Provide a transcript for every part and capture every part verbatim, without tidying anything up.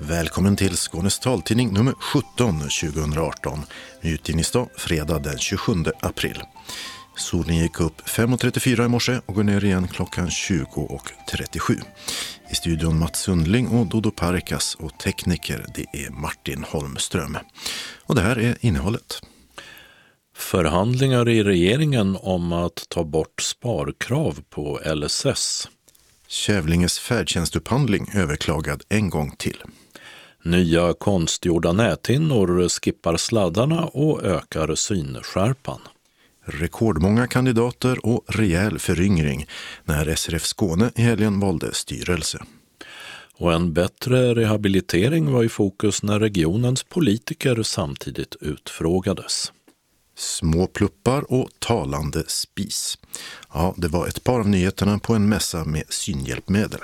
Välkommen till Skånes taltidning nummer sjutton tjugohundraarton. Utgivningsdag fredag den tjugosjunde april. Solen gick upp fem och trettiofyra i morse och går ner igen klockan tjugo och trettiosju. I studion Mats Sundling och Dodo Parkas och tekniker det är Martin Holmström. Och det här är innehållet. Förhandlingar i regeringen om att ta bort sparkrav på L S S. Kävlinges färdtjänstupphandling överklagad en gång till. Nya konstgjorda näthinnor skippar sladdarna och ökar synskärpan. Rekordmånga kandidater och rejäl föryngring när S R F Skåne i helgen valde styrelse. Och en bättre rehabilitering var i fokus när regionens politiker samtidigt utfrågades. Små pluppar och talande spis. Ja, det var ett par av nyheterna på en mässa med synhjälpmedel.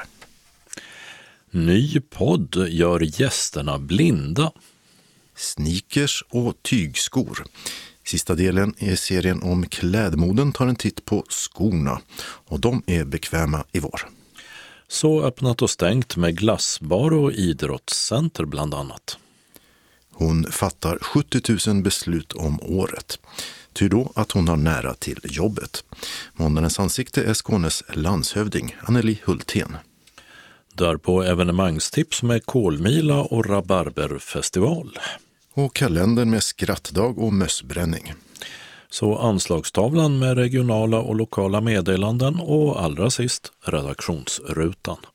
Ny podd gör gästerna blinda. Sneakers och tygskor. Sista delen i serien om klädmoden tar en titt på skorna och de är bekväma i vår. Så öppnat och stängt med glassbar och idrottscenter bland annat. Hon fattar sjuttio tusen beslut om året. Ty då att hon har nära till jobbet. Måndagens ansikte är Skånes landshövding Anneli Hultén. Därpå evenemangstips med kolmila och rabarberfestival. Och kalendern med skrattdag och mössbränning. Så anslagstavlan med regionala och lokala meddelanden och allra sist redaktionsrutan.